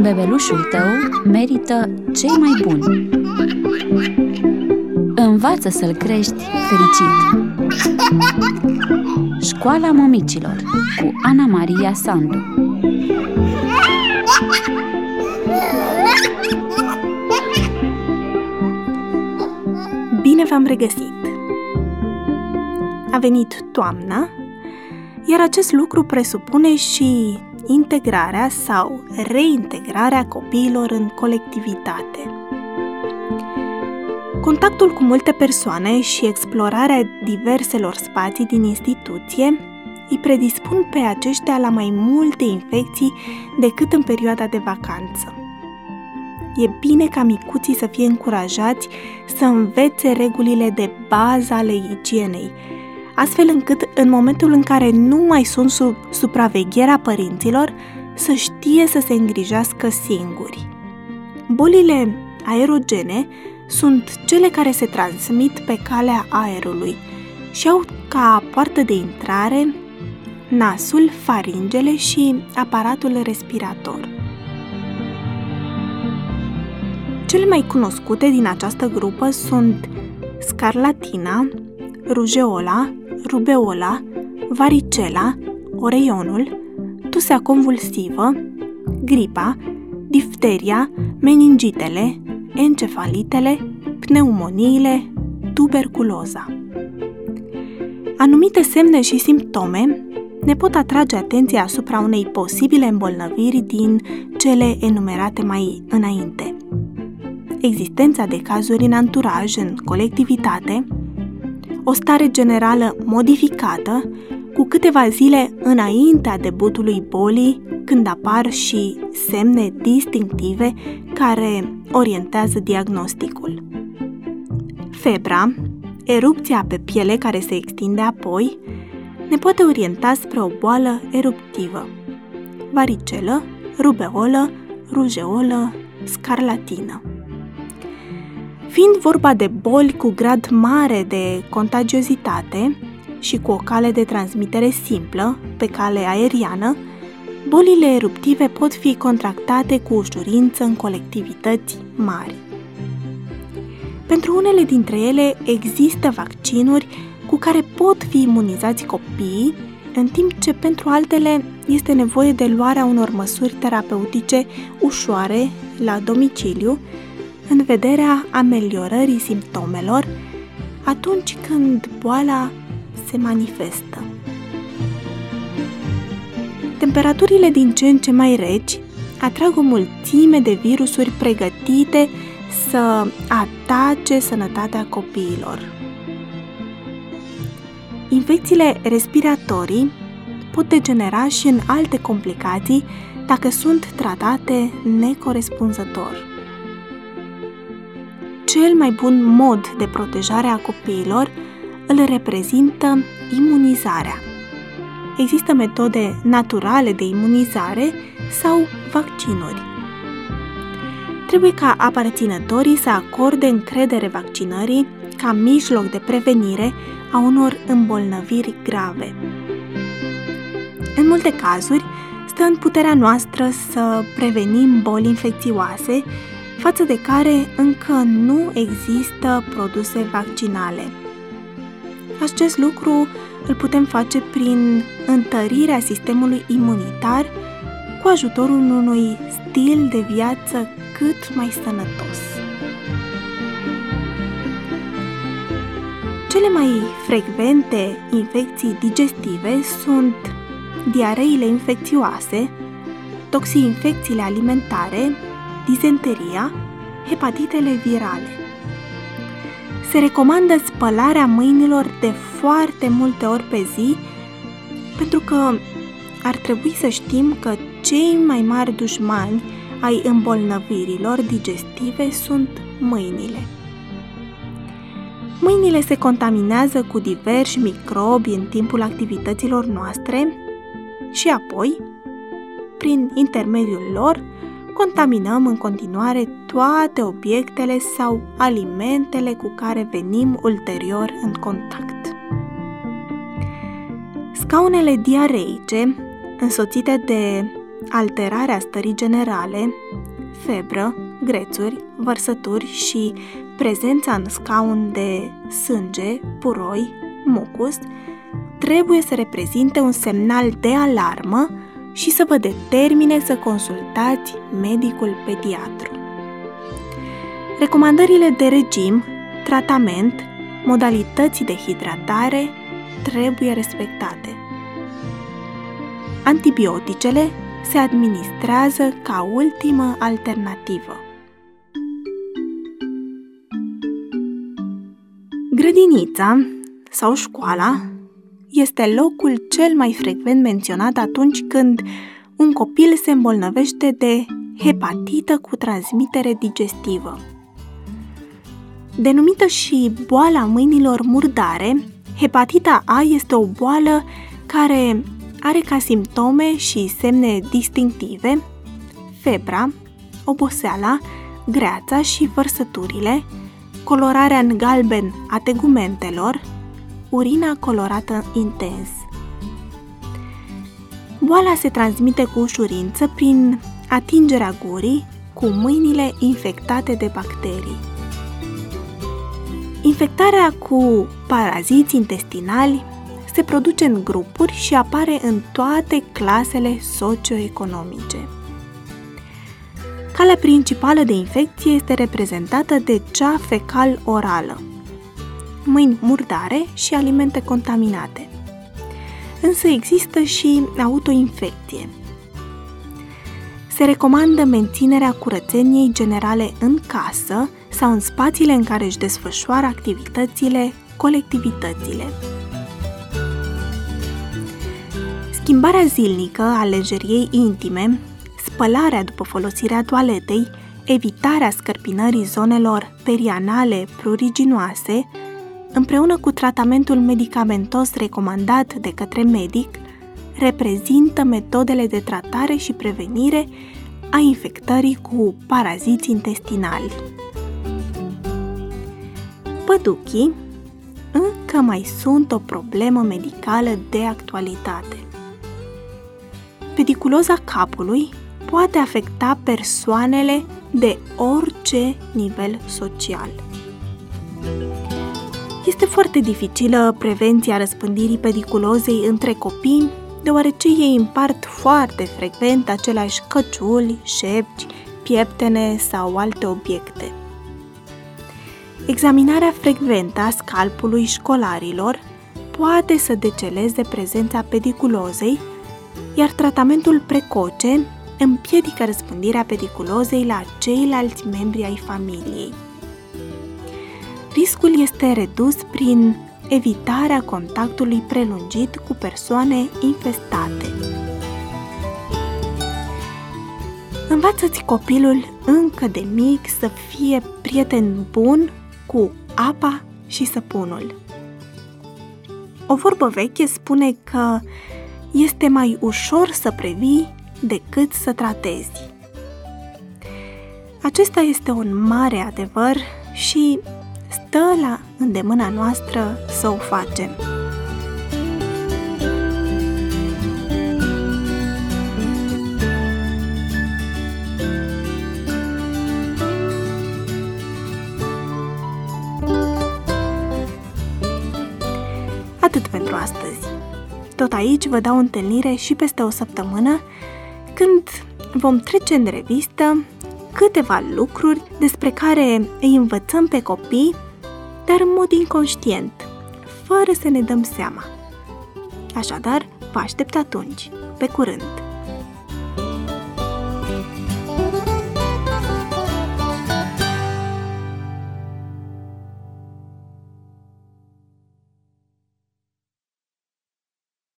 Bebelușul tău merită cei mai buni. Învață să-l crești fericit. Școala Mămicilor cu Ana Maria Sandu. Bine v-am regăsit! A venit toamna, iar acest lucru presupune și integrarea sau reintegrarea copiilor în colectivitate. Contactul cu multe persoane și explorarea diverselor spații din instituție îi predispun pe aceștia la mai multe infecții decât în perioada de vacanță. E bine ca micuții să fie încurajați să învețe regulile de bază ale igienei, astfel încât în momentul în care nu mai sunt sub supravegherea părinților, să știe să se îngrijească singuri. Bolile aerogene sunt cele care se transmit pe calea aerului și au ca poartă de intrare nasul, faringele și aparatul respirator. Cele mai cunoscute din această grupă sunt scarlatina, rujeola, rubeola, varicela, oreionul, tusea convulsivă, gripa, difteria, meningitele, encefalitele, pneumoniile, tuberculoza. Anumite semne și simptome ne pot atrage atenția asupra unei posibile îmbolnăviri din cele enumerate mai înainte. Existența de cazuri în anturaj, în colectivitate, o stare generală modificată cu câteva zile înaintea debutului bolii, când apar și semne distinctive care orientează diagnosticul. Febra, erupția pe piele care se extinde apoi, ne poate orienta spre o boală eruptivă: varicelă, rubeolă, rujeolă, scarlatină. Fiind vorba de boli cu grad mare de contagiozitate și cu o cale de transmitere simplă, pe cale aeriană, bolile eruptive pot fi contractate cu ușurință în colectivități mari. Pentru unele dintre ele există vaccinuri cu care pot fi imunizați copiii, în timp ce pentru altele este nevoie de luarea unor măsuri terapeutice ușoare la domiciliu, în vederea ameliorării simptomelor atunci când boala se manifestă. Temperaturile din ce în ce mai reci atrag o mulțime de virusuri pregătite să atace sănătatea copiilor. Infecțiile respiratorii pot degenera și în alte complicații dacă sunt tratate necorespunzător. Cel mai bun mod de protejare a copiilor îl reprezintă imunizarea. Există metode naturale de imunizare sau vaccinuri. Trebuie ca aparținătorii să acorde încredere vaccinării ca mijloc de prevenire a unor îmbolnăviri grave. În multe cazuri, stă în puterea noastră să prevenim boli infecțioase față de care încă nu există produse vaccinale. Acest lucru îl putem face prin întărirea sistemului imunitar cu ajutorul unui stil de viață cât mai sănătos. Cele mai frecvente infecții digestive sunt diareile infecțioase, toxinfecțiile alimentare, dizenteria, hepatitele virale. Se recomandă spălarea mâinilor de foarte multe ori pe zi, pentru că ar trebui să știm că cei mai mari dușmani ai îmbolnăvirilor digestive sunt mâinile. Mâinile se contaminează cu diversi microbi în timpul activităților noastre și apoi, prin intermediul lor, contaminăm în continuare toate obiectele sau alimentele cu care venim ulterior în contact. Scaunele diareice, însoțite de alterarea stării generale, febră, grețuri, vărsături și prezența în scaun de sânge, puroi, mucus, trebuie să reprezinte un semnal de alarmă și să vă determine să consultați medicul pediatru. Recomandările de regim, tratament, modalități de hidratare trebuie respectate. Antibioticele se administrează ca ultimă alternativă. Grădinița sau școala este locul cel mai frecvent menționat atunci când un copil se îmbolnăvește de hepatită cu transmitere digestivă. Denumită și boala mâinilor murdare, hepatita A este o boală care are ca simptome și semne distinctive febra, oboseala, greața și vărsăturile, colorarea în galben a tegumentelor, urina colorată intens. Boala se transmite cu ușurință prin atingerea gurii cu mâinile infectate de bacterii. Infectarea cu paraziți intestinali se produce în grupuri și apare în toate clasele socioeconomice. Calea principală de infecție este reprezentată de cea fecal-orală, mâini murdare și alimente contaminate. Însă există și autoinfecție. Se recomandă menținerea curățeniei generale în casă sau în spațiile în care își desfășoară activitățile colectivitățile. Schimbarea zilnică a lejeriei intime, spălarea după folosirea toaletei, evitarea scărpinării zonelor perianale pruriginoase, împreună cu tratamentul medicamentos recomandat de către medic, reprezintă metodele de tratare și prevenire a infectării cu paraziți intestinali. Păduchii încă mai sunt o problemă medicală de actualitate. Pediculoza capului poate afecta persoanele de orice nivel social. Este foarte dificilă prevenția răspândirii pediculozei între copii, deoarece ei împart foarte frecvent aceleași căciuli, șepci, pieptene sau alte obiecte. Examinarea frecventă a scalpului școlarilor poate să deceleze prezența pediculozei, iar tratamentul precoce împiedică răspândirea pediculozei la ceilalți membri ai familiei. Riscul este redus prin evitarea contactului prelungit cu persoane infestate. Învață-ți copilul încă de mic să fie prieten bun cu apa și săpunul. O vorbă veche spune că este mai ușor să previi decât să tratezi. Acesta este un mare adevăr și stă la îndemâna noastră să o facem. Atât pentru astăzi. Tot aici vă dau întâlnire și peste o săptămână, când vom trece în revistă câteva lucruri despre care îi învățăm pe copii, dar în mod inconștient, fără să ne dăm seama. Așadar, vă aștept atunci. Pe curând!